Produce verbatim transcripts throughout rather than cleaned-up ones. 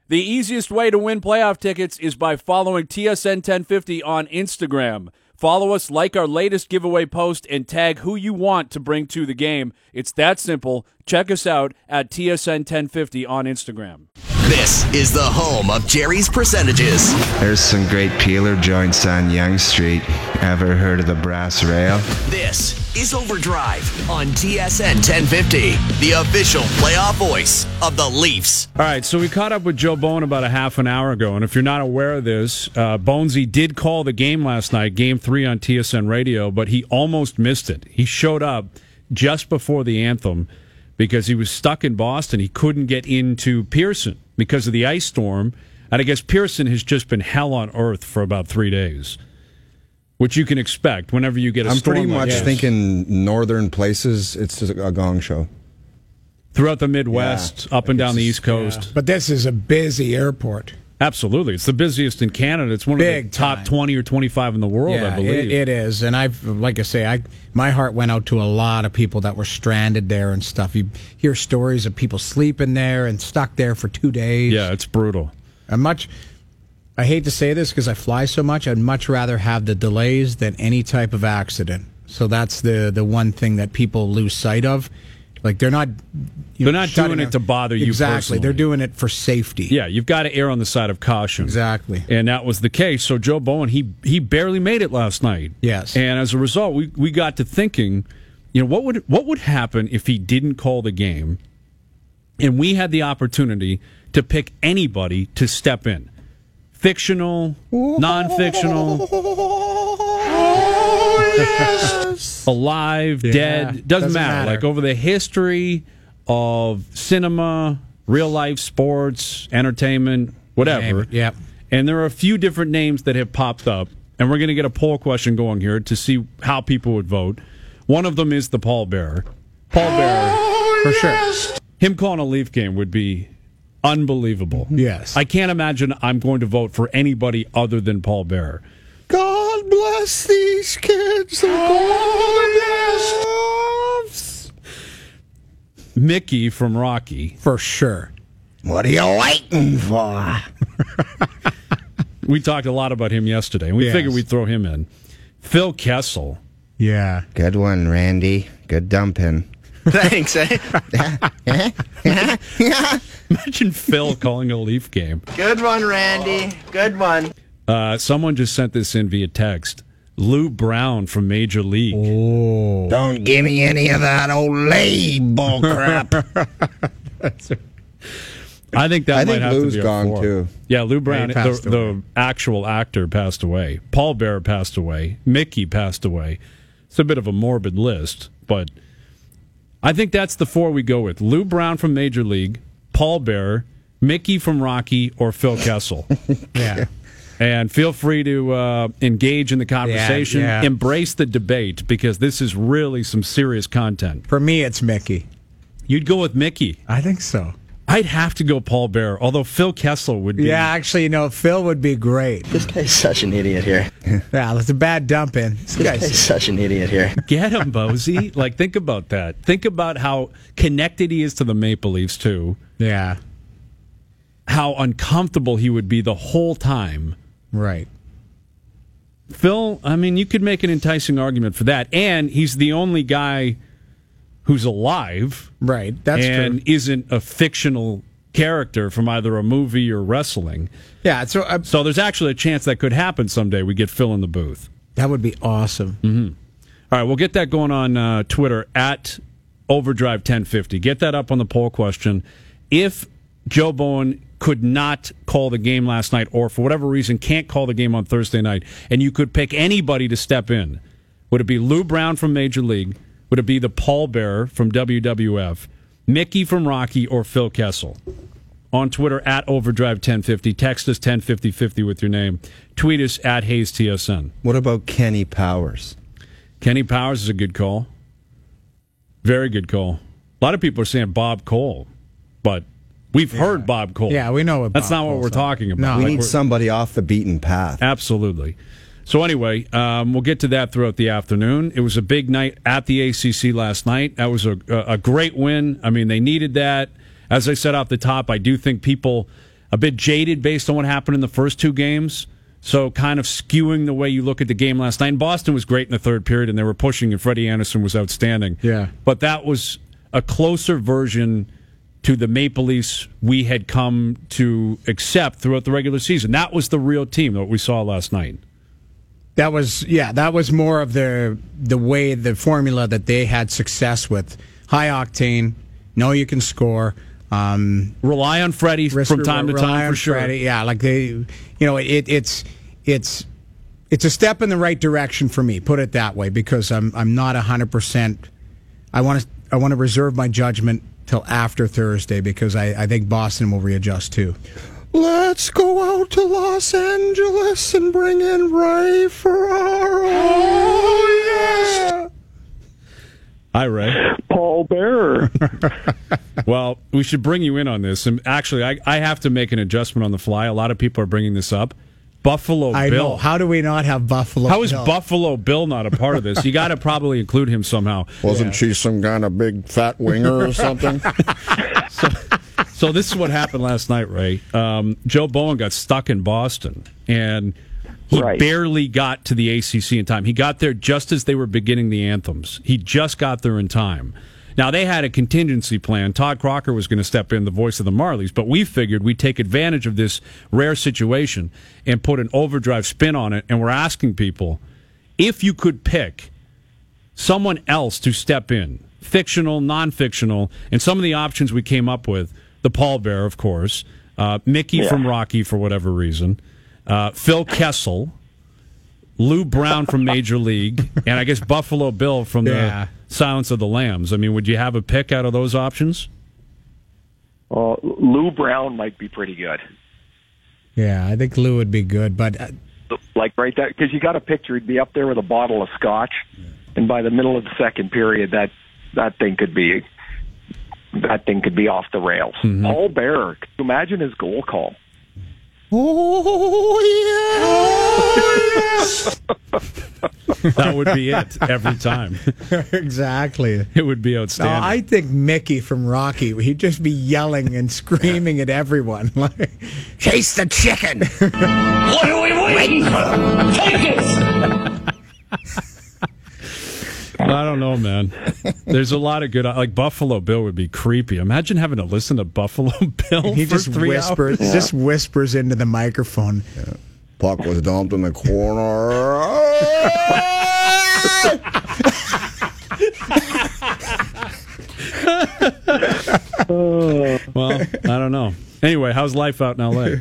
The easiest way to win playoff tickets is by following T S N ten fifty on Instagram. Follow us, like our latest giveaway post, and tag who you want to bring to the game. It's that simple. Check us out at T S N ten fifty on Instagram. This is the home of Jerry's Percentages. There's some great peeler joints on Yonge Street. Ever heard of the Brass Rail? This is Overdrive on T S N ten fifty, the official playoff voice of the Leafs. All right, so we caught up with Joe Bowen about a half an hour ago, and if you're not aware of this, uh, Bonesy did call the game last night, Game three on T S N Radio, but he almost missed it. He showed up just before the anthem because he was stuck in Boston. He couldn't get into Pearson because of the ice storm, and I guess Pearson has just been hell on earth for about three days, which you can expect whenever you get a I'm storm. pretty like much this. thinking northern places, it's a gong show. Throughout the Midwest, Yeah. up and down It's the just- East Coast. Yeah. But this is a busy airport. Absolutely. It's the busiest in Canada. It's one of Big the top time. twenty or twenty-five in the world, yeah, I believe. It, it is. And I've, like I say, I my heart went out to a lot of people that were stranded there and stuff. You hear stories of people sleeping there and stuck there for two days. Yeah, it's brutal. I'm much. I hate to say this because I fly so much. I'd much rather have the delays than any type of accident. So that's the the one thing that people lose sight of. Like they're not. You They're know, not shutting doing it down- to bother you Exactly. personally. They're doing it for safety. Yeah, you've got to err on the side of caution. Exactly. And that was the case. So Joe Bowen, he he barely made it last night. Yes. And as a result, we, we got to thinking, you know, what would what would happen if he didn't call the game and we had the opportunity to pick anybody to step in? Fictional, non-fictional, alive, Yeah. dead, doesn't, Doesn't matter. matter. Like over the history of cinema, real life, sports, entertainment, Name whatever. it. Yep. And there are a few different names that have popped up, and we're going to get a poll question going here to see how people would vote. One of them is the Paul Bearer. Paul Bearer, For sure. him calling a Leaf game would be unbelievable. Yes. I can't imagine I'm going to vote for anybody other than Paul Bearer. God bless these kids. Mickey from Rocky. For sure. What are you waiting for? We talked a lot about him yesterday, and we Yes. figured we'd throw him in. Phil Kessel. Yeah. Good one, Randy. Good dumping. Thanks, eh? Imagine Phil calling a Leaf game. Good one, Randy. Good one. Uh, someone just sent this in via text. Lou Brown from Major League. Oh. Don't give me any of that old lay bull crap. I think that I might think have Lou's to be a gone, four. too. Yeah, Lou Brown, he the, passed the away. actual actor, passed away. Paul Bearer passed away. Mickey passed away. It's a bit of a morbid list, but I think that's the four we go with. Lou Brown from Major League, Paul Bearer, Mickey from Rocky, or Phil Kessel. Yeah. And feel free to uh, engage in the conversation, Yeah, yeah. embrace the debate, because this is really some serious content. For me, it's Mickey. You'd go with Mickey. I think so. I'd have to go Paul Bearer, although Phil Kessel would be. Yeah, actually, you know, Phil would be great. This guy's such an idiot here. Yeah, that's a bad dump in. This This guy's guy's such an idiot here. Get him, Bozy. Like, think about that. Think about how connected he is to the Maple Leafs, too. yeah, How uncomfortable he would be the whole time. right. Phil, I mean, you could make an enticing argument for that. And he's the only guy who's alive Right, that's and true. isn't a fictional character from either a movie or wrestling. Yeah, so uh, So there's actually a chance that could happen someday. We get Phil in the booth. that would be awesome. All right, we'll get that going on uh, Twitter at Overdrive ten fifty. Get that up on the poll question. If Joe Bowen could not call the game last night, or for whatever reason can't call the game on Thursday night, and you could pick anybody to step in, would it be Lou Brown from Major League? Would it be the Paul Bearer from W W F, Mickey from Rocky, or Phil Kessel? On Twitter at Overdrive ten fifty. Text us ten fifty fifty with your name. Tweet us at Hayes T S N. What about Kenny Powers? Kenny Powers is a good call. Very good call. A lot of people are saying Bob Cole, but we've heard Bob Cole. Yeah, we know what That's Bob not what Cole's we're like. talking about. No. We Like, need we're- somebody off the beaten path. Absolutely. So anyway, um, we'll get to that throughout the afternoon. It was a big night at the A C C last night. That was a, a great win. I mean, they needed that. As I said off the top, I do think people a bit jaded based on what happened in the first two games. So kind of skewing the way you look at the game last night. And Boston was great in the third period, and they were pushing, and Freddie Anderson was outstanding. Yeah. But that was a closer version to the Maple Leafs we had come to accept throughout the regular season. That was the real team that we saw last night. That was, yeah, that was more of the the way, the formula that they had success with. High octane, know you can score. Um, rely on Freddie from time to time, for sure. Freddie, yeah, like they, you know, it, it's it's it's a step in the right direction for me. Put it that way, because I'm I'm not a hundred percent. I want to I want to reserve my judgment till after Thursday, because I, I think Boston will readjust too. Let's go out to Los Angeles and bring in Ray Ferraro. Oh, yeah. Hi, Ray. Paul Bearer. Well, we should bring you in on this. And actually, I, I have to make an adjustment on the fly. A lot of people are bringing this up. Buffalo I Bill. know. How do we not have Buffalo How is Bill? Buffalo Bill not a part of this? You got to probably include him somehow. Wasn't she some kind of big fat winger or something? so, so this is what happened last night, Ray. Um, Joe Bowen got stuck in Boston, and he Right. barely got to the A C C in time. He got there just as they were beginning the anthems. He just got there in time. Now, they had a contingency plan. Todd Crocker was going to step in, the voice of the Marlies, but we figured we'd take advantage of this rare situation and put an overdrive spin on it, and we're asking people, if you could pick someone else to step in, fictional, non-fictional, and some of the options we came up with, the Paul Bear, of course, uh, Mickey Yeah. from Rocky for whatever reason, uh, Phil Kessel, Lou Brown from Major League, and I guess Buffalo Bill from Yeah. the Silence of the Lambs. I mean, would you have a pick out of those options? Uh, Lou Brown might be pretty good. Yeah, I think Lou would be good, but uh, Like right there, because you got a picture. He'd be up there with a bottle of scotch, and by the middle of the second period, that that thing could be that thing could be off the rails. Mm-hmm. Paul Bearer, can you imagine his goal call? Oh, yeah. That would be it every time. exactly. It would be No, outstanding. I think Mickey from Rocky, he'd just be yelling and screaming at everyone. Like, Chase the chicken. What are we waiting for? Take it! I don't know, man. There's a lot of good. Like Buffalo Bill would be creepy. Imagine having to listen to Buffalo Bill. he for just three whispers, hours. just whispers into the microphone. Puck was dumped in the corner. Well, I don't know. Anyway, how's life out in L A?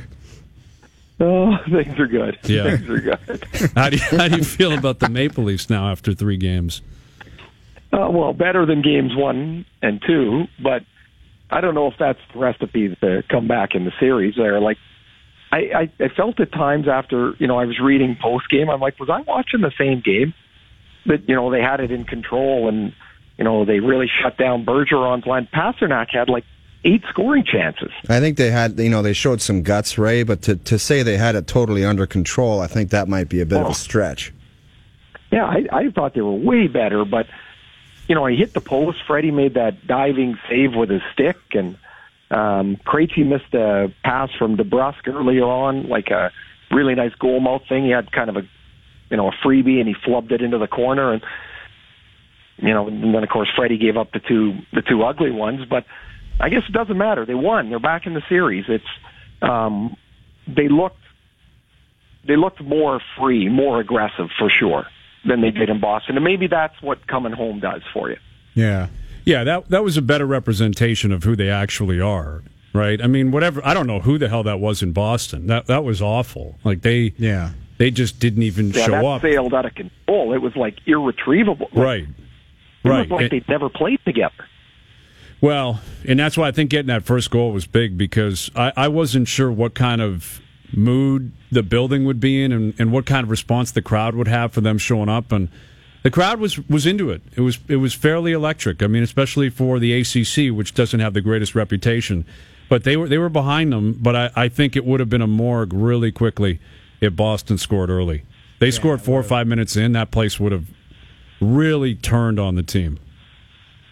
Oh, things are good. Yeah. Things are good. How do you, how do you feel about the Maple Leafs now after three games? Uh, well, better than games one and two, but I don't know if that's the recipe to come back in the series. There, like, I, I, I felt at times after you know I was reading post game, I'm like, was I watching the same game? That you know they had it in control, and you know they really shut down Bergeron's line. Pasternak had like eight scoring chances. I think they had, you know, they showed some guts, Ray, but to, to say they had it totally under control, I think that might be a bit of Oh. a stretch. Yeah, I, I thought they were way better, but you know, he hit the post. Freddie made that diving save with his stick, and um, Krejci missed a pass from DeBrusque earlier on, like a really nice goal mouth thing. He had kind of a, you know, a freebie, and he flubbed it into the corner, and you know, and then of course Freddie gave up the two the two ugly ones. But I guess it doesn't matter. They won. They're back in the series. It's um, they looked they looked more free, more aggressive for sure than they did in Boston. And maybe that's what coming home does for you. Yeah. Yeah, that that was a better representation of who they actually are, right? I mean, whatever. I don't know who the hell that was in Boston. That that was awful. Like they, Yeah. they just didn't even Yeah, show that up. sailed out of control. It was like irretrievable. Right, It right. was like And- they'd never played together. Well, and that's why I think getting that first goal was big, because I, I wasn't sure what kind of mood the building would be in, and, and what kind of response the crowd would have for them showing up. And the crowd was, was into it. It was it was fairly electric. I mean, especially for the A C C, which doesn't have the greatest reputation. But they were they were behind them. But I, I think it would have been a morgue really quickly if Boston scored early. They scored four or five minutes in. That place would have really turned on the team.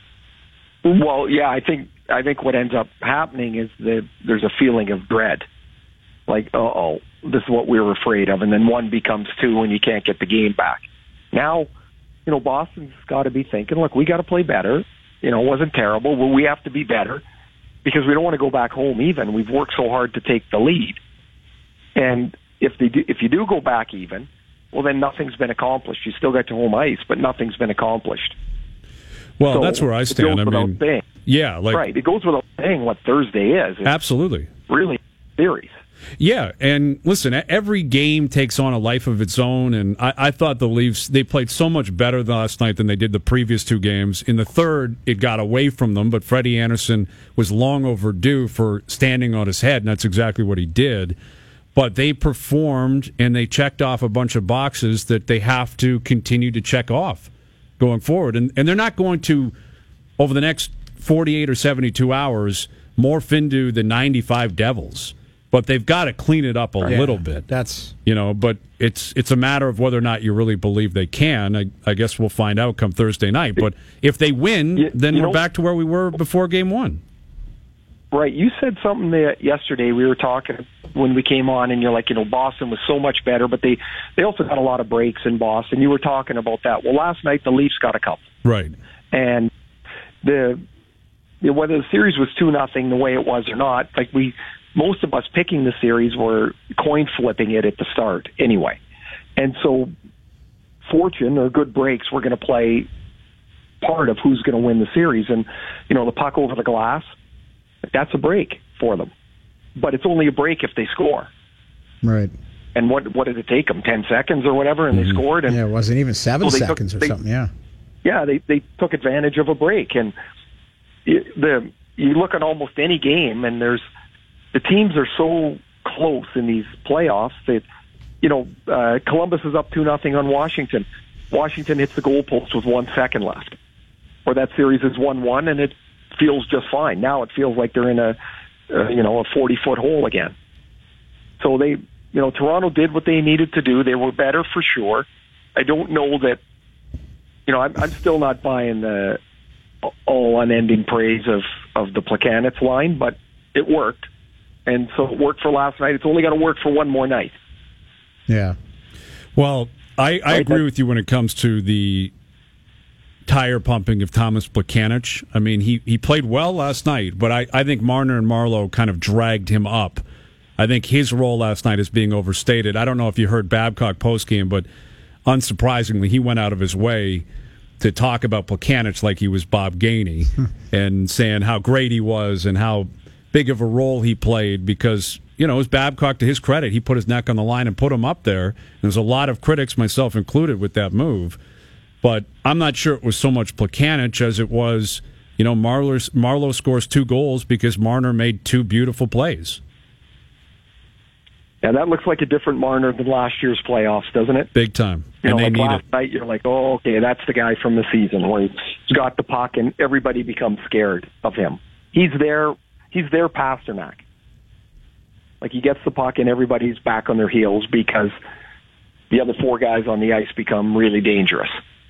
Well, yeah, I think I think what ends up happening is that there's a feeling of dread. like, uh-oh, this is what we were afraid of, and then one becomes two and you can't get the game back. Now, you know, Boston's got to be thinking, look, we got to play better. You know, it wasn't terrible, but we have to be better because we don't want to go back home even. We've worked so hard to take the lead. And if they do, if you do go back even, well, then nothing's been accomplished. You still got to home ice, but nothing's been accomplished. Well, So that's where I stand. I mean, saying. yeah, like Right. It goes without saying what Thursday is. It's absolutely. really series. Yeah, and listen, every game takes on a life of its own, and I, I thought the Leafs, they played so much better last night than they did the previous two games. In the third, it got away from them, but Freddie Anderson was long overdue for standing on his head, and that's exactly what he did. But they performed, and they checked off a bunch of boxes that they have to continue to check off going forward. And, and they're not going to, over the next forty-eight or seventy-two hours, morph into the ninety-five Devils. But they've got to clean it up a Yeah, little bit. That's You know, but it's it's a matter of whether or not you really believe they can. I, I guess we'll find out come Thursday night. But if they win, You- then you we're know- back to where we were before game one. Right. You said something that yesterday we were talking when we came on, and you're like, you know, Boston was so much better, but they, they also got a lot of breaks in Boston. You were talking about that. Well, last night the Leafs got a couple. Right. And the you know, whether the series was two nothing the way it was or not, like we most of us picking the series were coin flipping it at the start anyway. And so fortune or good breaks were going to play part of who's going to win the series. And, you know, the puck over the glass, that's a break for them. But it's only a break if they score. right. And what what did it take them? Ten seconds or whatever, and they scored. And Yeah, it wasn't even seven Well, they took- seconds or they- something. Yeah. yeah, they they took advantage of a break. And it, the you look at almost any game, and there's the teams are so close in these playoffs that you know uh, Columbus is up two nothing on Washington. Washington hits the goalpost with one second left, or that series is one one, and it feels just fine. Now it feels like they're in a uh, you know a forty foot hole again. So they, you know, Toronto did what they needed to do. They were better for sure. I don't know that, you know, I'm, I'm still not buying the all unending praise of, of the Plekanec line, but it worked. And so it worked for last night. It's only got to work for one more night. Yeah. Well, I, I Right, agree that- with you when it comes to the tire pumping of Thomas Plekanec. I mean, he, he played well last night, but I, I think Marner and Marleau kind of dragged him up. I think his role last night is being overstated. I don't know if you heard Babcock postgame, but unsurprisingly, he went out of his way to talk about Plekanec like he was Bob Gainey and saying how great he was and how big of a role he played because, you know, it was Babcock, to his credit, he put his neck on the line and put him up there. There's a lot of critics, myself included, with that move. But I'm not sure it was so much Plekanec as it was, you know, Marler's, Marleau scores two goals because Marner made two beautiful plays. And that looks like a different Marner than last year's playoffs, doesn't it? Big time. You And know, they like need last it. night, you're like, oh, okay, that's the guy from the season where he's got the puck and everybody becomes scared of him. He's there. He's their Pasternak. Like he gets the puck and everybody's back on their heels because the other four guys on the ice become really dangerous.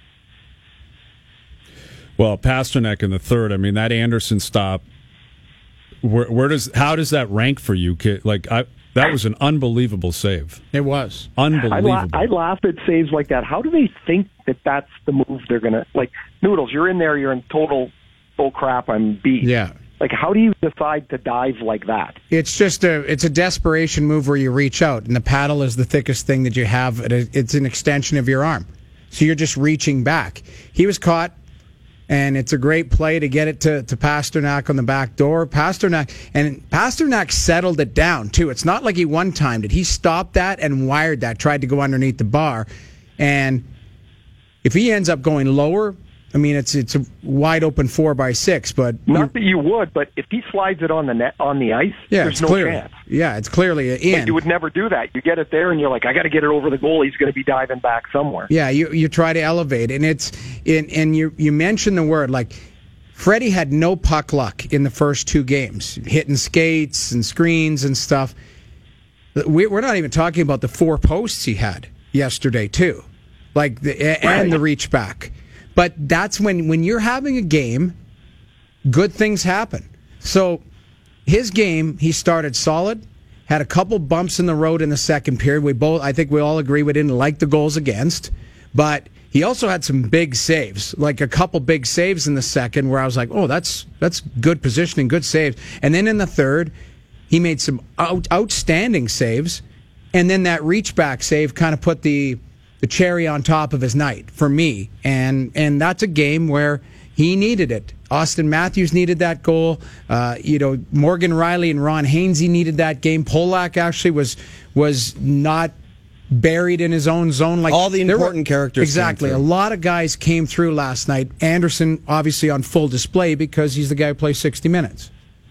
Well, Pasternak in the third. I mean, that Anderson stop. Where, where does how does that rank for you? Kid? Like I, that was an unbelievable save. It was. I, Unbelievable. la- I laugh at saves like that. How do they think that that's the move they're going to... Like, Noodles, you're in there, you're in total, oh crap, I'm beat. Yeah. Like, how do you decide to dive like that? It's just a it's a desperation move where you reach out, and the paddle is the thickest thing that you have. It's an extension of your arm, so you're just reaching back. He was caught, and it's a great play to get it to, to Pasternak on the back door. Pasternak and Pasternak settled it down too. It's not like he one-timed it. He stopped that and wired that. Tried to go underneath the bar, and if he ends up going lower, I mean, it's it's a wide open four by six, but Not that you would, but if he slides it on the net on the ice, yeah, there's it's no clearly chance. yeah, it's clearly an in. But you would never do that. You get it there, and you're like, I got to get it over the goal. He's going to be diving back somewhere. Yeah, you you try to elevate, and it's in and you you mentioned the word like Freddie had no puck luck in the first two games, hitting skates and screens and stuff. We, we're not even talking about the four posts he had yesterday too, like the and Right. the reach back. But that's when when you're having a game, good things happen. So his game, he started solid. had a couple bumps in the road in the second period. We both, I think we all agree we didn't like the goals against, but he also had some big saves, like a couple big saves in the second where I was like, oh, that's that's good positioning, good saves. And then in the third, he made some out, outstanding saves. And then that reach back save kind of put the the cherry on top of his night for me. And and that's a game where he needed it. Austin Matthews needed that goal. Uh, you know, Morgan Rielly and Ron Hainsey needed that game. Polak actually was was not buried in his own zone. Like all the important were, characters. Exactly. A lot of guys came through last night. Anderson obviously on full display because he's the guy who plays sixty minutes.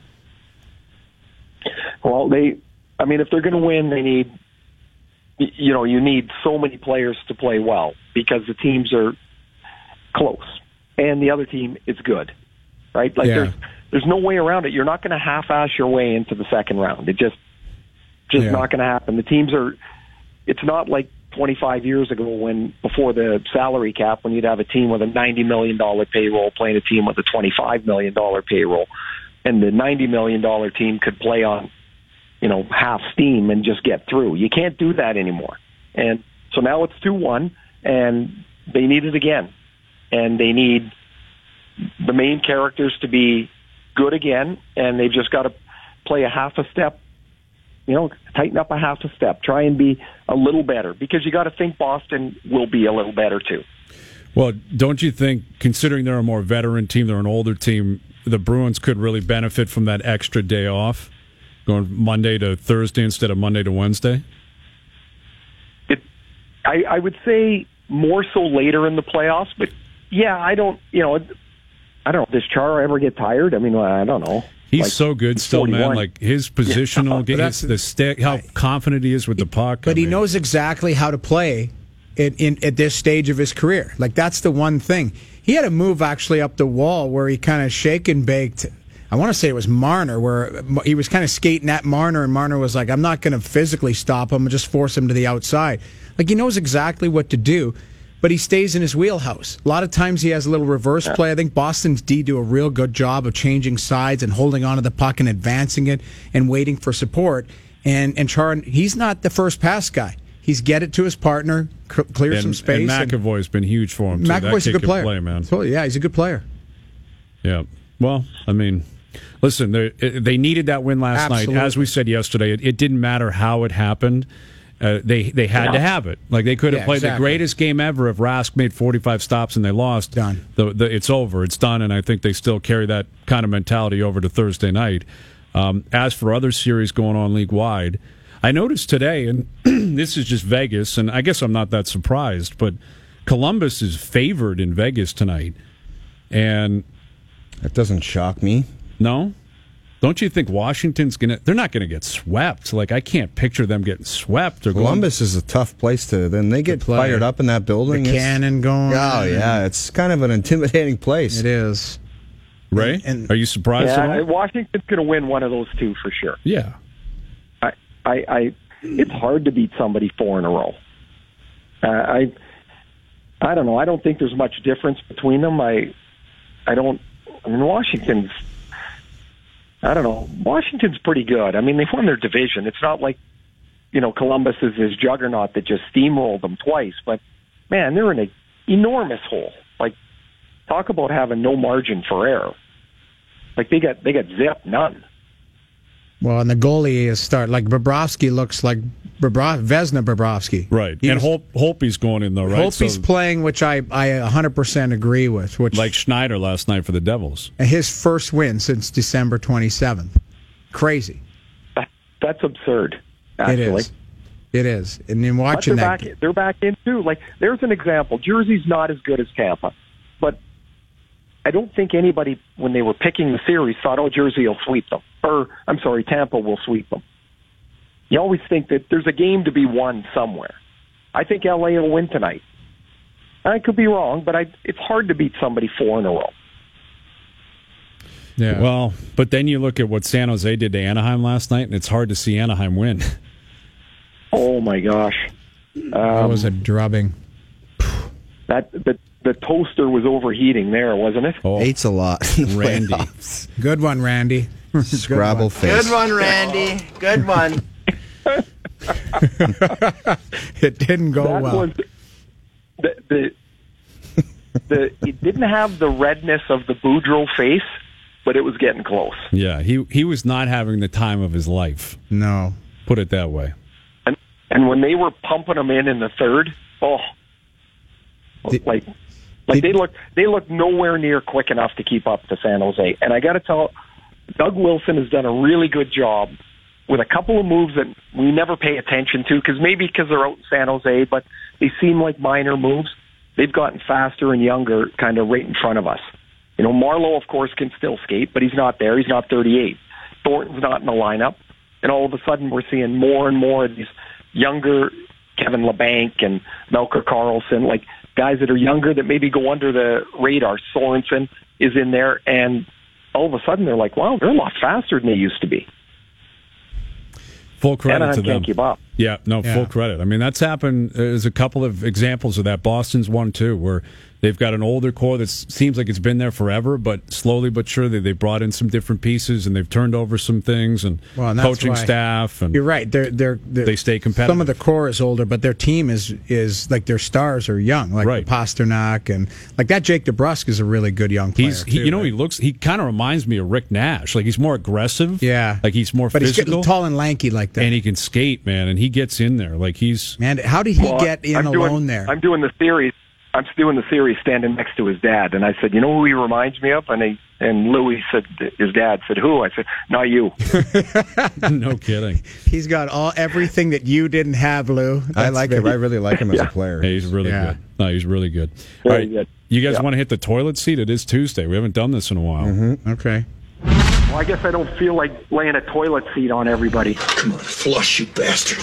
Well, they, I mean, if they're going to win, they need, you know, you need so many players to play well because the teams are close and the other team is good, right? Like yeah. there's there's no way around it. You're not going to half-ass your way into the second round. It just just yeah. not going to happen. The teams are. It's not like twenty-five years ago when, before the salary cap, when you'd have a team with a ninety million dollars payroll playing a team with a twenty-five million dollars payroll, and the ninety million dollars team could play on, you know, half steam and just get through. You can't do that anymore. And so now it's two one, and they need it again. And they need the main characters to be good again, and they've just got to play a half a step. You know, tighten up a half a step. Try and be a little better, because you got to think Boston will be a little better too. Well, don't you think, considering they're a more veteran team, they're an older team, the Bruins could really benefit from that extra day off, going Monday to Thursday instead of Monday to Wednesday? It, I, I would say more so later in the playoffs, but yeah, I don't, you know, I don't know. Does Chara ever get tired? I mean, I don't know. He's like, so good still, forty-one. man. Like his positional Yeah. game, That's- the sta- how confident he is with the puck. But I he mean, knows exactly how to play in, in, at this stage of his career. Like, that's the one thing. He had a move actually up the wall where he kind of shake and baked. I want to say it was Marner, where he was kind of skating at Marner, and Marner was like, I'm not going to physically stop him, just force him to the outside. Like, he knows exactly what to do, but he stays in his wheelhouse. A lot of times he has a little reverse play. I think Boston's D do a real good job of changing sides and holding onto the puck and advancing it and waiting for support. And and Char, he's not the first pass guy. He's get it to his partner, c- clear and, some space. And McAvoy's been huge for him, too. McAvoy's that a kid good player. Can play, man. Totally, yeah, he's a good player. Yeah. Well, I mean, listen, they they needed that win last Absolutely. night. As we said yesterday, it, it didn't matter how it happened. Uh, they they had Yeah. to have it. Like, they could have Yeah, played exactly. the greatest game ever if Rask made forty-five stops and they lost. Done. The, the, it's over. It's done, and I think they still carry that kind of mentality over to Thursday night. Um, as for other series going on league-wide, I noticed today, and this is just Vegas, and I guess I'm not that surprised, but Columbus is favored in Vegas tonight. And That doesn't shock me. no? Don't you think Washington's going to... They're not going to get swept. Like, I can't picture them getting swept. Or Columbus is a tough place to. Then they get play. fired up in that building. The It's- cannon going. Oh yeah, it's kind of an intimidating place. It is. Ray, And- are you surprised Yeah, at all? Washington's going to win one of those two for sure. Yeah. I, I, I, it's hard to beat somebody four in a row. Uh, I, I don't know. I don't think there's much difference between them. I, I don't. I mean, Washington's. I don't know. Washington's pretty good. I mean, they won their division. It's not like, you know, Columbus is this juggernaut that just steamrolled them twice. But man, they're in an enormous hole. Like, talk about having no margin for error. Like they got they got zipped, none. Well, and the goalie is start like Bobrovsky looks like Bobro- Vezina Bobrovsky. Right. He and was- Hope, Holtby's going in, though, right? Hope he's So, playing, which I, I one hundred percent agree with. Which like Schneider last night for the Devils. his first win since December twenty-seventh. Crazy. That, that's absurd. Actually. It is. It is. And then But watching they're that. back, they're back in too. Like, there's an example. Jersey's not as good as Tampa, but I don't think anybody, when they were picking the series, thought, "Oh, Jersey will sweep them," or I'm sorry, Tampa will sweep them. You always think that there's a game to be won somewhere. I think L A will win tonight. I could be wrong, but I, it's hard to beat somebody four in a row. Yeah. Well, but then you look at what San Jose did to Anaheim last night, and it's hard to see Anaheim win. Oh my gosh, that was a drubbing. that the the toaster was overheating there, wasn't it? Oh, Hates a lot. in the Randy. playoffs. Good one, Randy. Scrabble face. Good one, Randy. Good one. It didn't go that well. Was the, the the it didn't have the redness of the Boudreaux face, but it was getting close. Yeah, he he was not having the time of his life. No. Put it that way. And and when they were pumping him in in the third, oh, Did, like like did, they look they look nowhere near quick enough to keep up to San Jose. And I got to tell, Doug Wilson has done a really good job with a couple of moves that we never pay attention to, because maybe because they're out in San Jose, but they seem like minor moves. They've gotten faster and younger, kind of right in front of us. You know, Marleau, of course, can still skate, but he's not there. He's not thirty-eight. Thornton's not in the lineup. And all of a sudden, we're seeing more and more of these younger Kevin LeBanc and Melker Karlsson, like guys that are younger that maybe go under the radar. Sorensen is in there, and all of a sudden, they're like, wow, they're a lot faster than they used to be. Full credit Anaheim to them. Can't keep up. Yeah, no, Yeah. full credit. I mean, that's happened. There's a couple of examples of that. Boston's one, too, where they've got an older core that seems like it's been there forever, but slowly but surely they brought in some different pieces and they've turned over some things and, Well, and that's coaching why- staff. And You're right. They're, they're, they're, They stay competitive. Some of the core is older, but their team is is like their stars are young, like Right. Pasternak and like that. Jake DeBrusk is a really good young player. He's, he, too, you know, right? he looks. He kind of reminds me of Rick Nash. Like he's more aggressive. Yeah. like he's more but physical, he's getting tall and lanky like that. and he can skate, man. And he gets in there. Like he's Man, how did he Well, get in I'm alone doing, there? I'm doing the series. I'm doing the series standing next to his dad, and I said, "You know who he reminds me of?" And he, and Louis said, "His dad." Said, "Who?" I said, "Not you." no kidding. He's got all everything that you didn't have, Lou. I That's like very- him. I really like him as a player. Hey, he's really Yeah. good. No, he's really good. Very All right, good. you guys Yeah. want to hit the toilet seat? It is Tuesday. We haven't done this in a while. Mm-hmm. Okay. Well, I guess I don't feel like laying a toilet seat on everybody. Come on, flush, you bastard.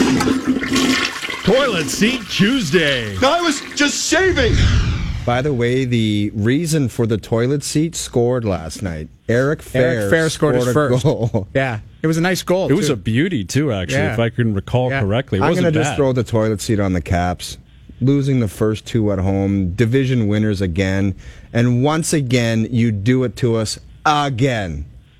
Toilet seat Tuesday. I was just shaving. By the way, the reason for the toilet seat scored last night. Eric Fair, Eric Fair scored, his a first. goal. Yeah, it was a nice goal. It was too. a beauty too, actually, Yeah. if I can recall Yeah. correctly. It I'm wasn't going to just bad. throw the toilet seat on the Caps. Losing the first two at home, division winners again, and once again, you do it to us again.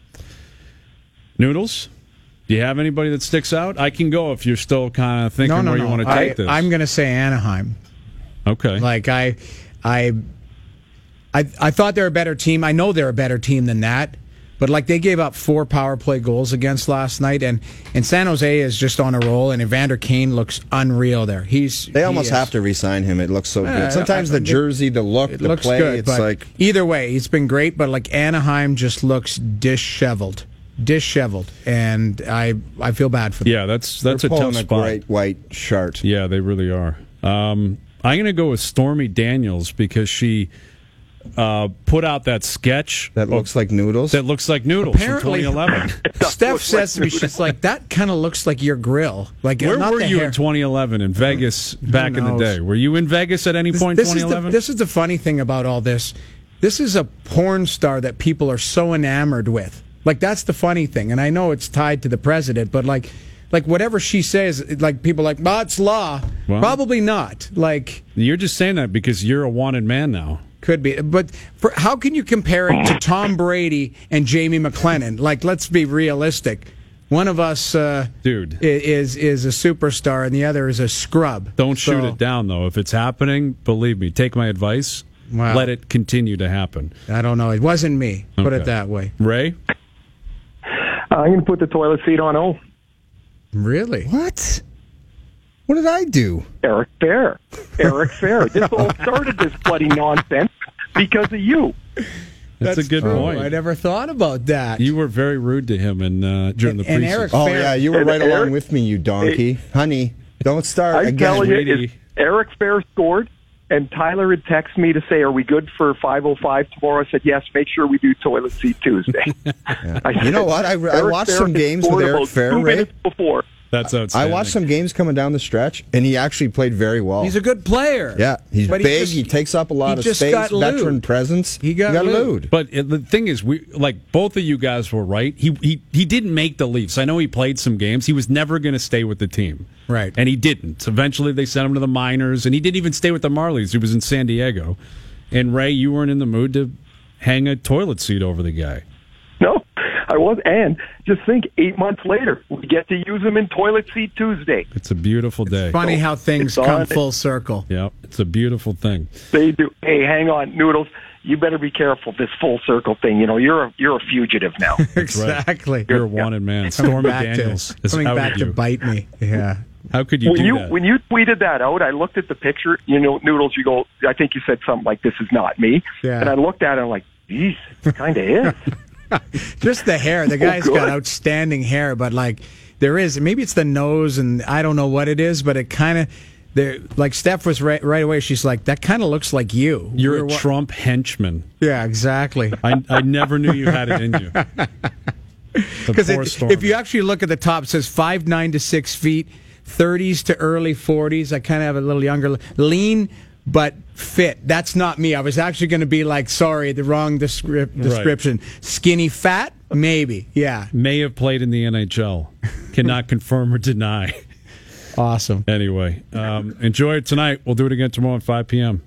Noodles. Do you have anybody that sticks out? I can go if you're still kind of thinking no, no, where no. you want to I, take this. I'm going to say Anaheim. okay. Like I, I, I, I thought they're a better team. I know they're a better team than that. But like they gave up four power play goals against last night, and, and San Jose is just on a roll. And Evander Kane looks unreal there. He's They he almost is- have to re-sign him. It looks so Yeah, good. Sometimes I- the jersey, the look, It the looks play, good, it's but like either way, it's been great. But like Anaheim just looks disheveled, disheveled, and I I feel bad for them. yeah, that's that's a they're tough pulling a spot. great white shirt. Yeah, they really are. Um, I'm going to go with Stormy Daniels because she uh, put out that sketch That looks like noodles. that looks like Noodles Apparently- from twenty eleven. Steph says to me, she's like, that kind of looks like your grill. Like, Where not were the you hair. in twenty eleven in Vegas back in the knows? day? Were you in Vegas at any This, point in this is the, twenty eleven? this is the funny thing about all this. This is a porn star that people are so enamored with. Like, that's the funny thing. And I know it's tied to the president, but like, like whatever she says, like people are like, well, it's law. Well- Probably not. Like, You're just saying that because you're a wanted man now. could be. But for, how can you compare it to Tom Brady and Jamie McLennan? Like, let's be realistic. One of us, uh, Dude. i- is is a superstar, and the other is a scrub. Don't shoot So, it down, though. If it's happening, believe me, take my advice. Wow. Let it continue to happen. I don't know. It wasn't me. Put Okay. it that way. Ray? I'm going to put the toilet seat on O. Really? What? What did I do? Eric Fair. Eric Fair. This all started this bloody nonsense because of you. That's, a good true. point. I never thought about that. You were very rude to him in, uh, during the And preseason. Eric- Oh Fair. yeah, you were And right Eric- along with me, you donkey, honey. Don't start I'm again. telling you, Sweetie. it's Eric Fair scored, and Tyler had texted me to say, "Are we good for five oh five tomorrow?" I said, "Yes. Make sure we do toilet seat Tuesday." I You know what? I- I Eric watched Fair some had games with scored Eric about Fair, two Ray. minutes before. That's I outstanding. watched some games coming down the stretch, and he actually played very well. He's a good player. yeah, he's But big. just- He, takes up a lot he of just space. got Veteran lewd. presence. He got lewd. lewd. But it, the thing is, we like both of you guys were right. He he he didn't make the Leafs. I know he played some games. He was never going to stay with the team, Right. And he didn't. Eventually, they sent him to the minors, and he didn't even stay with the Marlies. He was in San Diego. And Ray, you weren't in the mood to hang a toilet seat over the guy. No, I was, and just think, eight months later, we get to use them in Toilet Seat Tuesday. It's a beautiful day. Funny So, how things it's come on. full circle. Yeah, it's a beautiful thing. They do. Hey, hang on, Noodles. You better be careful. This full circle thing. You know, you're a, you're a fugitive now. Exactly. You're a wanted man. Stormy Back Daniels to, is coming out back of to you. bite me. Yeah. How could you when do you that? when you tweeted that out, I looked at the picture. You know, Noodles. You go. I think you said something like, "This is not me." Yeah. And I looked at it. I'm like, "Geez, it kind of is." Just the hair. The guy's good. got outstanding hair, but like there is maybe it's the nose, and I don't know what it is, but it kind of there. Like Steph was right right away. She's like, that kind of looks like you. You're We're a wa- Trump henchman. Yeah, exactly. I, I never knew you had it in you. Because Because if you actually look at the top, it says five nine to six feet, thirties to early forties. I kind of have a little younger, lean but fit. That's not me. I was actually going to be like, sorry, the wrong descrip- description. Skinny fat, maybe. Yeah, may have played in the N H L, cannot confirm or deny. awesome. Anyway, um, enjoy it tonight. We'll do it again tomorrow at five p.m.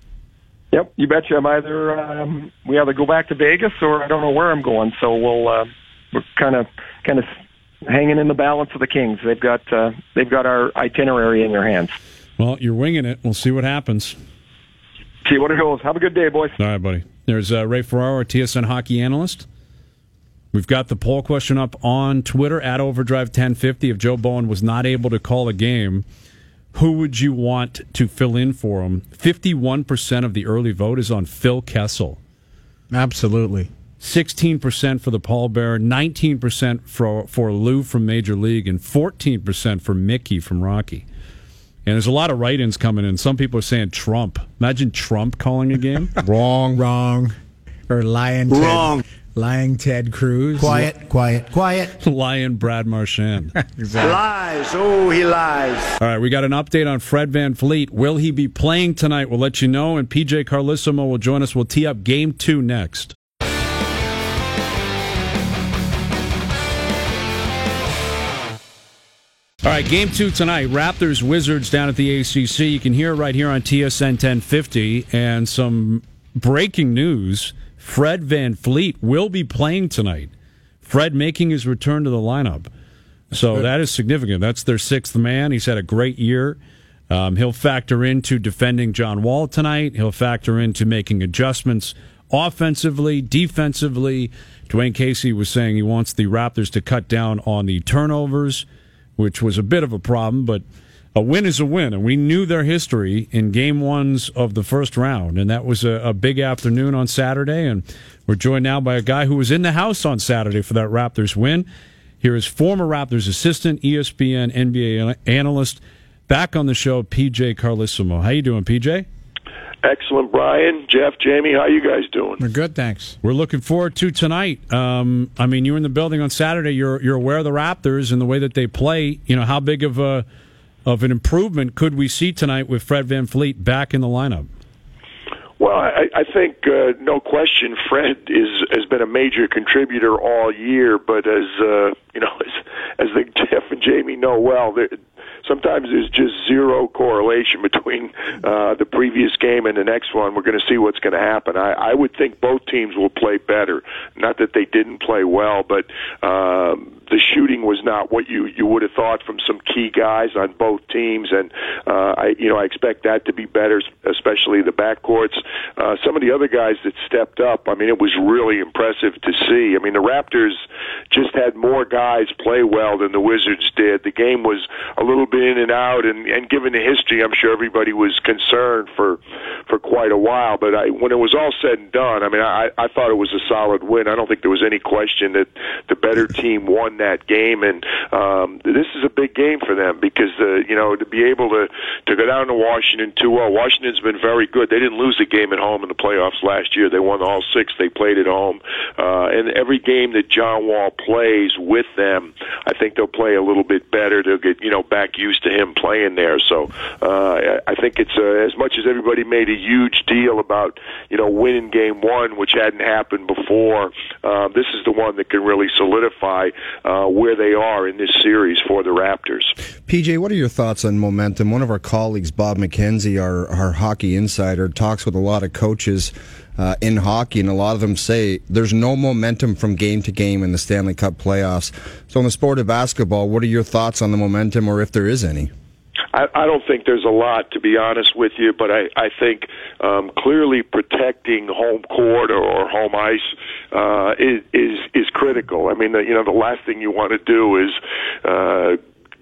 Yep, you betcha. I'm either um, we either go back to Vegas or I don't know where I'm going. So we'll uh, we're kind of kind of hanging in the balance of the Kings. They've got uh, they've got our itinerary in their hands. Well, you're winging it. We'll see what happens. See what it goes. Have a good day, boys. All right, buddy. There's uh, Ray Ferraro, our T S N hockey analyst. We've got the poll question up on Twitter at Overdrive ten fifty. If Joe Bowen was not able to call a game, who would you want to fill in for him? fifty-one percent of the early vote is on Phil Kessel. Absolutely. sixteen percent for the Paul Bearer, nineteen percent for, for Lou from Major League, and fourteen percent for Mickey from Rocky. And there's a lot of write-ins coming in. Some people are saying Trump. Imagine Trump calling a game. Wrong. Wrong. Or lying Ted. Wrong. Lying Ted Cruz. Quiet, quiet, quiet. Lion Brad Marchand. Exactly. Lies. Oh, he lies. All right, we got an update on Fred VanVleet. Will he be playing tonight? We'll let you know. And P J Carlissimo will join us. We'll tee up game two next. All right, game two tonight. Raptors Wizards down at the A C C. You can hear it right here on T S N ten fifty. And some breaking news. Fred VanVleet will be playing tonight. Fred making his return to the lineup. So Good. That is significant. That's their sixth man. He's had a great year. Um, he'll factor into defending John Wall tonight. He'll factor into making adjustments offensively, defensively. Dwayne Casey was saying he wants the Raptors to cut down on the turnovers, which was a bit of a problem, but a win is a win. And we knew their history in game ones of the first round, and that was a, a big afternoon on Saturday. And we're joined now by a guy who was in the house on Saturday for that Raptors win. Here is former Raptors assistant, E S P N N B A analyst, back on the show, P J Carlissimo. How you doing, P J? Excellent, Brian, Jeff, Jamie. How you guys doing? We're good, thanks. We're looking forward to tonight. Um, I mean, you were in the building on Saturday. You're you're aware of the Raptors and the way that they play. You know, how big of a of an improvement could we see tonight with Fred VanVleet back in the lineup? Well, I, I think uh, no question, Fred is has been a major contributor all year. But as uh, you know, as, as the Jeff and Jamie know well, there, sometimes there's just zero correlation between uh, the previous game and the next one. We're going to see what's going to happen. I, I would think both teams will play better. Not that they didn't play well, but um, the shooting was not what you, you would have thought from some key guys on both teams, and uh, I you know I expect that to be better, especially the backcourts. Uh, some of the other guys that stepped up, I mean, it was really impressive to see. I mean, the Raptors just had more guys play well than the Wizards did. The game was a little bit in and out, and, and given the history, I'm sure everybody was concerned for for quite a while. But I, when it was all said and done, I mean, I, I thought it was a solid win. I don't think there was any question that the better team won that game, and um, this is a big game for them because uh, you know to be able to to go down to Washington two oh. Washington's been very good. They didn't lose a game at home in the playoffs last year. They won all six. They played at home, uh, and every game that John Wall plays with them, I think they'll play a little bit better. They'll get you know back used to him playing there. So uh, I think it's uh, as much as everybody made a huge deal about you know winning game one, which hadn't happened before. Uh, this is the one that can really solidify uh, where they are in this series for the Raptors. P J, what are your thoughts on momentum? One of our colleagues, Bob McKenzie, our, our hockey insider, talks with a lot of coaches uh, in hockey, and a lot of them say there's no momentum from game to game in the Stanley Cup playoffs. So in the sport of basketball, what are your thoughts on the momentum, or if there is any? I, I don't think there's a lot, to be honest with you, but I, I think um, clearly protecting home court or, or home ice uh, is, is is critical. I mean, the, you know, the last thing you want to do is uh,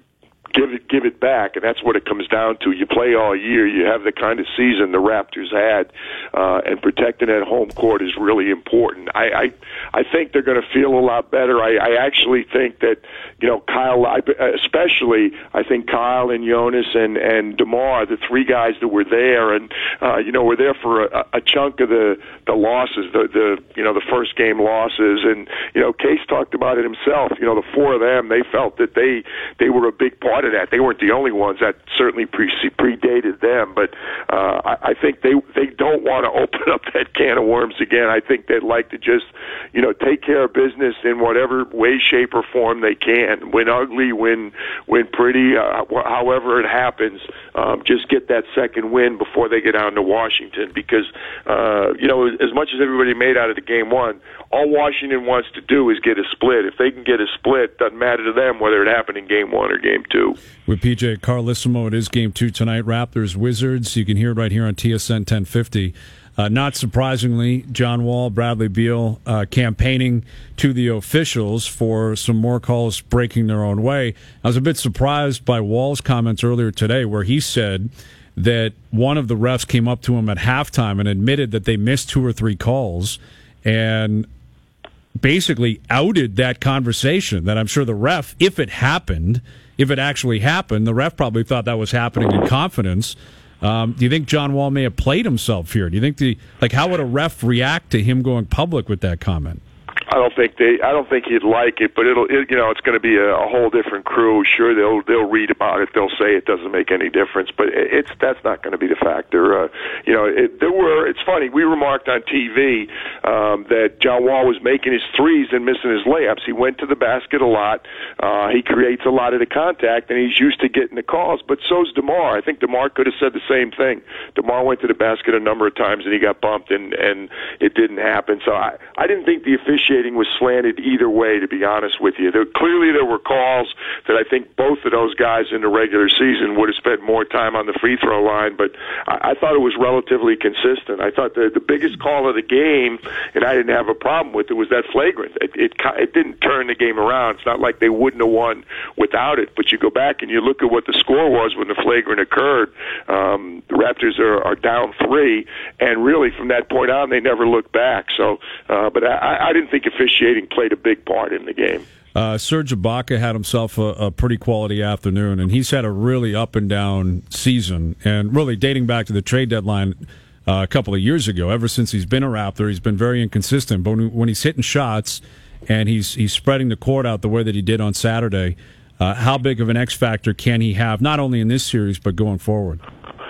give it give it back, and that's what it comes down to. You play all year, you have the kind of season the Raptors had, uh, and protecting that home court is really important. I I, I think they're going to feel a lot better. I, I actually think that, you know, Kyle, especially, I think Kyle and Jonas and, and DeMar, the three guys that were there, and, uh, you know, were there for a, a chunk of the, the losses, the, the, you know, the first game losses. And, you know, Case talked about it himself. You know, the four of them, they felt that they, they were a big part of that. They weren't the only ones. That certainly pre- predated them. But uh, I, I think they, they don't want to open up that can of worms again. I think they'd like to just, you know, take care of business in whatever way, shape, or form they can. Win ugly, win win pretty, uh, however it happens. Um, just get that second win before they get down to Washington, because uh, you know, as much as everybody made out of the game one, all Washington wants to do is get a split. If they can get a split, doesn't matter to them whether it happened in game one or game two. With P J Carlissimo, it is game two tonight. Raptors Wizards. You can hear it right here on T S N ten fifty. Uh, not surprisingly, John Wall, Bradley Beal uh, campaigning to the officials for some more calls breaking their own way. I was a bit surprised by Wall's comments earlier today, where he said that one of the refs came up to him at halftime and admitted that they missed two or three calls, and basically outed that conversation. That I'm sure the ref, if it happened, if it actually happened, the ref probably thought that was happening in confidence. Um, do you think John Wall may have played himself here? Do you think the like how would a ref react to him going public with that comment? I don't think they. I don't think he'd like it, but it'll. It, you know, it's going to be a, a whole different crew. Sure, they'll they'll read about it. They'll say it doesn't make any difference, but it, it's that's not going to be the factor. Uh, you know, it, there were. It's funny. We remarked on T V um, that John Wall was making his threes and missing his layups. He went to the basket a lot. Uh, he creates a lot of the contact, and he's used to getting the calls. But so's DeMar. I think DeMar could have said the same thing. DeMar went to the basket a number of times, and he got bumped, and and it didn't happen. So I I didn't think the officiating was slanted either way, to be honest with you. There, clearly there were calls that I think both of those guys in the regular season would have spent more time on the free throw line, but I, I thought it was relatively consistent. I thought the, the biggest call of the game, and I didn't have a problem with it, was that flagrant. It, it, it didn't turn the game around. It's not like they wouldn't have won without it, but you go back and you look at what the score was when the flagrant occurred. Um, the Raptors are, are down three, and really from that point on, they never looked back. So, uh, but I, I didn't think officiating played a big part in the game. Uh, Serge Ibaka had himself a, a pretty quality afternoon, and he's had a really up and down season, and really dating back to the trade deadline uh, a couple of years ago. Ever since he's been a Raptor, he's been very inconsistent. But when, when he's hitting shots and he's he's spreading the court out the way that he did on Saturday, uh, how big of an X factor can he have, not only in this series but going forward?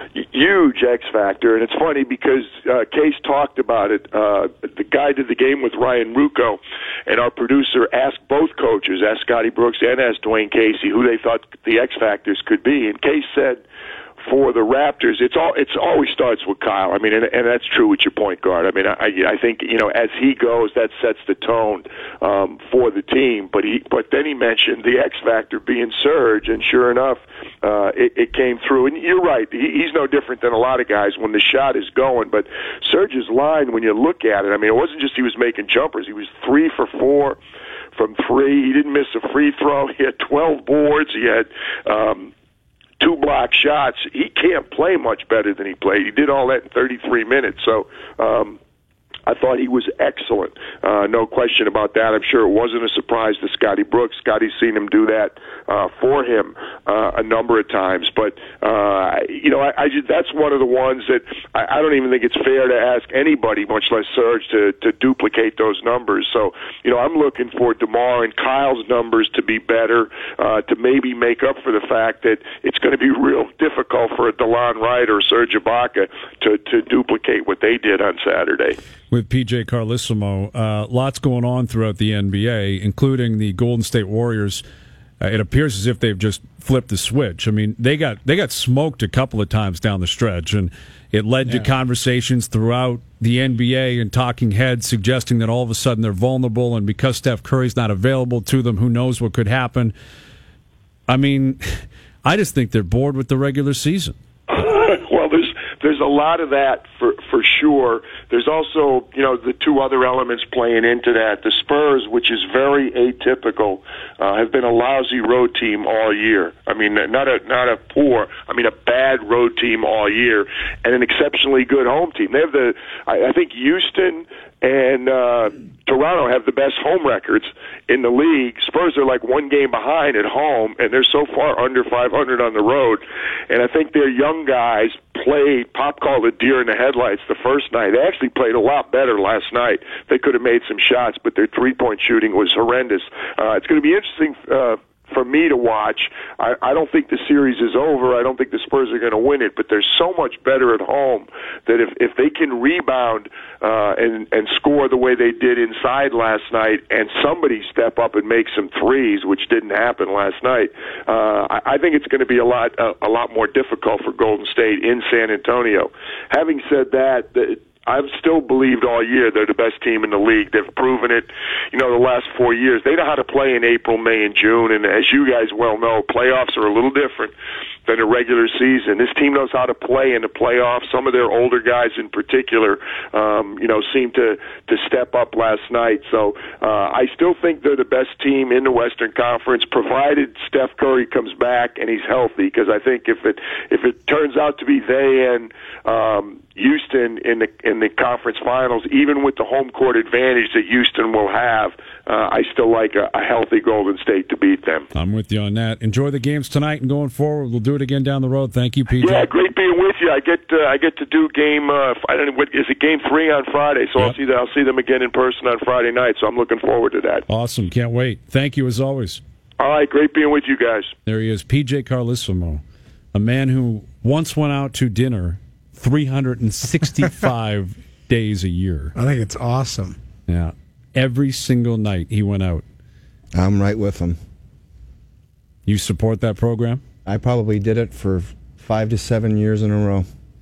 Huge X factor, and it's funny because uh, Case talked about it. Uh, the guy did the game with Ryan Rucco, and our producer asked both coaches, asked Scotty Brooks and asked Dwayne Casey, who they thought the X factors could be. And Case said, for the Raptors, it's all it's always starts with Kyle. I mean, and, and that's true with your point guard. I mean, I, I think you know as he goes, that sets the tone um, for the team. But he, but then he mentioned the X factor being Serge, and sure enough, uh, it, it came through. And you're right, he, he's no different than a lot of guys when the shot is going. But Serge's line, when you look at it, I mean, it wasn't just he was making jumpers; he was three for four from three. He didn't miss a free throw. He had twelve boards. He had. Um, two block shots. He can't play much better than he played. He did all that in thirty-three minutes. So um, I thought he was excellent. Uh, no question about that. I'm sure it wasn't a surprise to Scotty Brooks. Scotty's seen him do that uh, for him uh, a number of times. But, uh, you know, I, I just, that's one of the ones that I, I don't even think it's fair to ask anybody, much less Serge, to, to duplicate those numbers. So, you know, I'm looking for DeMar and Kyle's numbers to be better, uh, to maybe make up for the fact that it's going to be real difficult for a DeLon Wright or Serge Ibaka to, to duplicate what they did on Saturday. With P J Carlissimo, uh, lots going on throughout the N B A, including the Golden State Warriors uh, it appears as if they've just flipped the switch. I mean, they got they got smoked a couple of times down the stretch, and it led yeah. to conversations throughout the N B A and talking heads suggesting that all of a sudden they're vulnerable, and because Steph Curry's not available to them, who knows what could happen. I mean, I just think they're bored with the regular season. Well, there's there's a lot of that for for sure. There's also, you know, the two other elements playing into that. The Spurs, which is very atypical, uh, have been a lousy road team all year. I mean, not a not a poor, I mean a bad road team all year, and an exceptionally good home team. They have the, I, I think Houston and uh, Toronto have the best home records in the league. Spurs are like one game behind at home, and they're so far under five hundred on the road. And I think their young guys played, Pop called it deer in the headlights the first night. They actually played a lot better last night. They could have made some shots, but their three-point shooting was horrendous. Uh, it's going to be interesting uh, for me to watch. I, I don't think the series is over. I don't think the Spurs are going to win it, but they're so much better at home that if, if they can rebound uh, and, and score the way they did inside last night, and somebody step up and make some threes, which didn't happen last night, uh, I, I think it's going to be a lot a, a lot more difficult for Golden State in San Antonio. Having said that, the, I've still believed all year they're the best team in the league. They've proven it, you know, the last four years. They know how to play in April, May, and June, and as you guys well know, playoffs are a little different than a regular season. This team knows how to play in the playoffs. Some of their older guys in particular, um, you know, seem to, to step up last night. So uh, I still think they're the best team in the Western Conference, provided Steph Curry comes back and he's healthy, because I think if it if it turns out to be they and um, Houston in the in the conference finals, even with the home court advantage that Houston will have, uh, I still like a, a healthy Golden State to beat them. I'm with you on that. Enjoy the games tonight and going forward. We'll do it again down the road. Thank you, P J. Yeah, great being with you. I get uh, I get to do game. Uh, I don't know what is it, game three on Friday. So yep. I'll see that. I'll see them again in person on Friday night. So I'm looking forward to that. Awesome. Can't wait. Thank you as always. All right, great being with you guys. There he is, P J Carlesimo, a man who once went out to dinner three hundred sixty-five days a year. I think it's awesome. Yeah. Every single night he went out. I'm right with him. You support that program? I probably did it for five to seven years in a row.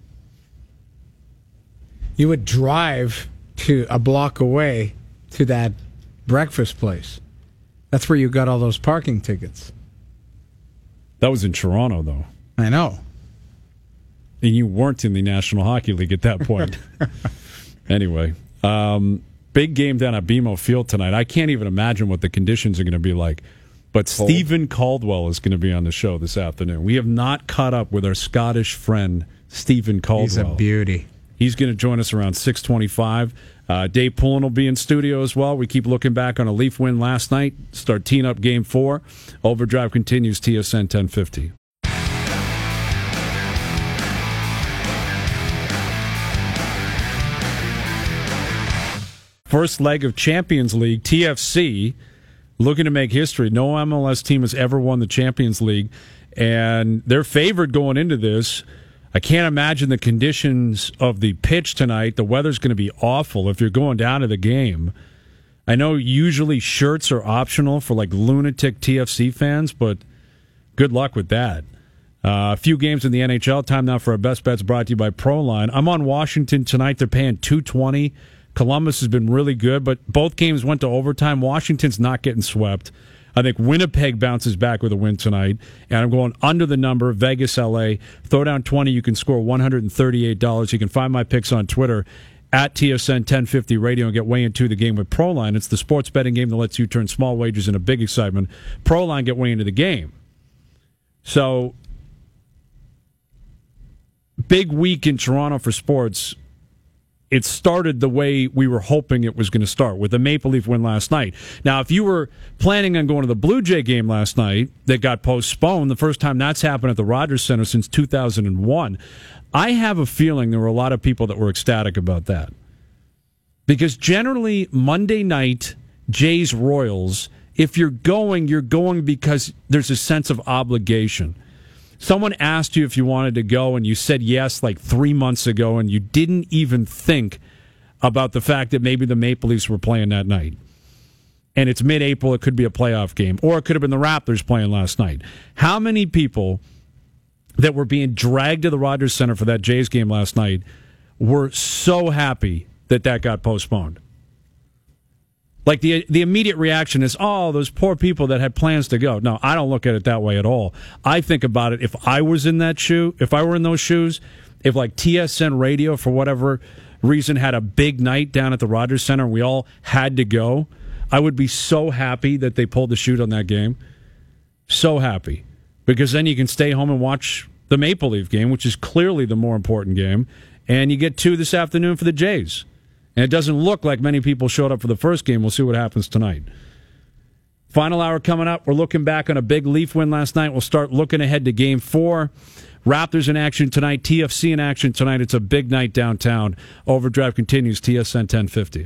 You would drive to a block away to that breakfast place. That's where you got all those parking tickets. That was in Toronto, though. I know. And you weren't in the National Hockey League at that point. Anyway, um, big game down at B M O Field tonight. I can't even imagine what the conditions are going to be like. But Cold. Stephen Caldwell is going to be on the show this afternoon. We have not caught up with our Scottish friend, Stephen Caldwell. He's a beauty. He's going to join us around six twenty-five. Uh, Dave Pullen will be in studio as well. We keep looking back on a Leaf win last night. Start teeing up game four. Overdrive continues, T S N ten fifty. First leg of Champions League, T F C looking to make history. No M L S team has ever won the Champions League, and they're favored going into this. I can't imagine the conditions of the pitch tonight. The weather's going to be awful if you're going down to the game. I know usually shirts are optional for like lunatic T F C fans, but good luck with that. Uh, a few games in the N H L. Time now for our best bets brought to you by Proline. I'm on Washington tonight. They're paying two twenty. Columbus has been really good, but both games went to overtime. Washington's not getting swept. I think Winnipeg bounces back with a win tonight, and I'm going under the number, Vegas, L A. Throw down twenty, you can score one hundred thirty-eight dollars. You can find my picks on Twitter, at T S N ten fifty Radio, and get way into the game with Proline. It's the sports betting game that lets you turn small wagers into big excitement. Proline, get way into the game. So, big week in Toronto for sports. It started the way we were hoping it was going to start, with a Maple Leaf win last night. Now, if you were planning on going to the Blue Jay game last night that got postponed, the first time that's happened at the Rogers Center since two thousand one, I have a feeling there were a lot of people that were ecstatic about that. Because generally, Monday night, Jays Royals, if you're going, you're going because there's a sense of obligation. Someone asked you if you wanted to go, and you said yes like three months ago, and you didn't even think about the fact that maybe the Maple Leafs were playing that night. and it's mid-April, it could be a playoff game, or it could have been the Raptors playing last night. How many people that were being dragged to the Rogers Center for that Jays game last night were so happy that that got postponed? Like, the the immediate reaction is, oh, those poor people that had plans to go. No, I don't look at it that way at all. I think about it, if I was in that shoe, if I were in those shoes, if like T S N Radio, for whatever reason, had a big night down at the Rogers Center and we all had to go, I would be so happy that they pulled the chute on that game. So happy. Because then you can stay home and watch the Maple Leaf game, which is clearly the more important game, and you get two this afternoon for the Jays. And it doesn't look like many people showed up for the first game. We'll see what happens tonight. Final hour coming up. We're looking back on a big Leaf win last night. We'll start looking ahead to game four. Raptors in action tonight. T F C in action tonight. It's a big night downtown. Overdrive continues. T S N ten fifty.